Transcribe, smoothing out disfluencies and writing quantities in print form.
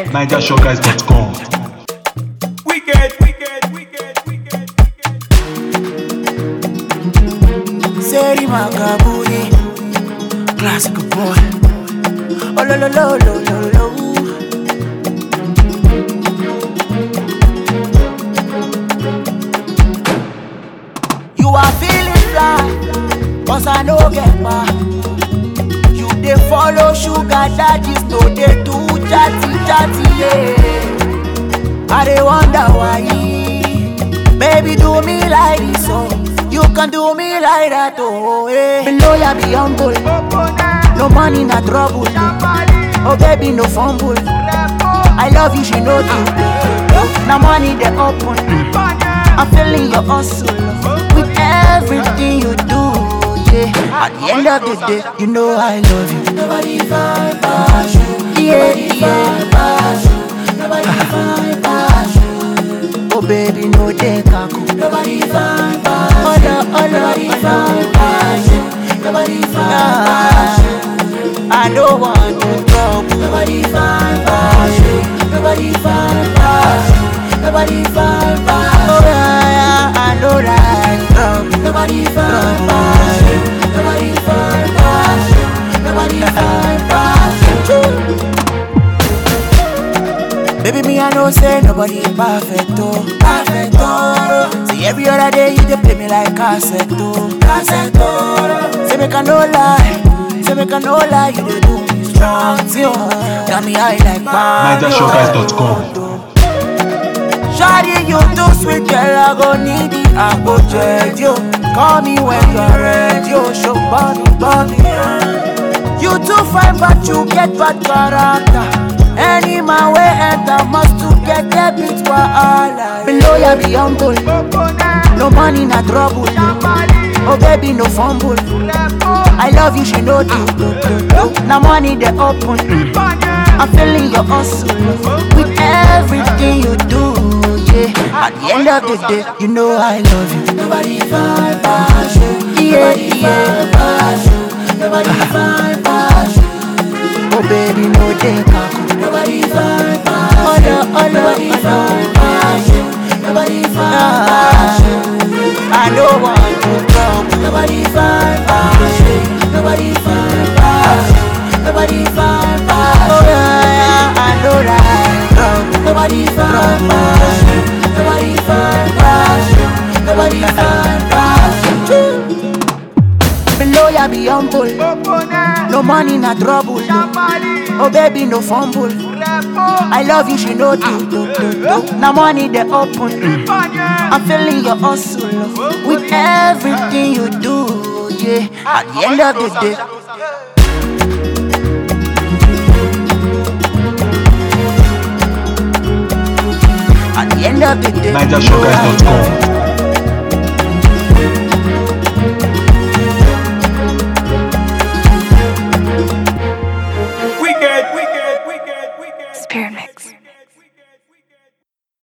NigerShowGuys.com. Wicked. Seri Makaburi, classic boy. Oh lo lo lo lo lo lo. You are feeling fly, 'cause I no get back. You dey follow sugar daddies, no dey do chatty, yeah. I dey wonder why. Baby, do me like this, oh. You can do me like that, oh, yeah. Below ya be humble. No money, no trouble. Oh, baby, no fumble. I love you, she know you. Now money, they open. I'm feeling your hustle with everything you do, yeah. At the end of the day, you know I love you. Nobody find passion. Yeah. Nobody find passion. Oh, baby, no dey kaku. Nobody find passion. Nobody find passion. Nobody find passion. I don't want to trouble. Nobody find passion. Nobody find passion. Nobody find passion. Oh yeah, I know that trouble. Nobody find passion. Nobody find passion. Nobody find passion. Baby, me I know say nobody perfect, oh. Perfect, oh. See every other day you dey play me like cassette, oh. Cassette, oh. Say make I no lie. Say make I no lie, you dey do me strong, see, oh. Tell me how you like NigerShowGuys.com. Shawty, you too sweet, girl, I go need it, I go check you. Call me when you're ready, oh. Show body, yeah. You too fine, but you get bad character. Any man way enter must to get debit for all. Below ya be humble. No money, no trouble. Oh baby, no fumble. I love you, she know you. Now money they open. I'm feeling your hustle with everything you do, yeah. At the end of the day, you know I love you. Nobody find passion. Yeah. Nobody find passion. Oh baby, no dey kaku. Nobody find passion. Nobody find passion. Nobody find passion. I don't want to trouble. Nobody find passion. Nobody find passion. Nobody find passion. Oh yeah, I know that trouble. Nobody find passion. Nobody find passion. Nobody find passion. Below ya be humble. No money, no trouble. Oh baby, no fumble. I love you, she know you. Now money they open. I'm feeling your hustle with everything you do, yeah. At the end of the day. At the end of the day. NigerShowGuys.com.